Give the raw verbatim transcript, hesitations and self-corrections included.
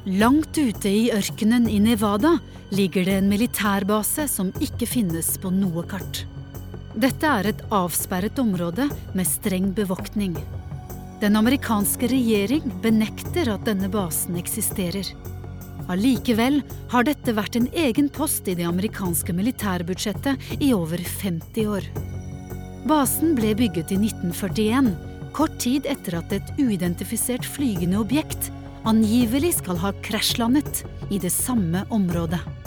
Langt ute i ørkenen i Nevada ligger det en militærbase som ikke finnes på noe kart. Dette er et avsperret område med streng bevoktning. Den amerikanske regjering benekter at denne basen eksisterer. Allikevel har dette vært en egen post i det amerikanske militærbudsjettet i over femti år. Basen ble bygget i nitten førtien, kort tid etter at et uidentifisert flygende objekt angivelig skal ha krasjlandet i det samme området.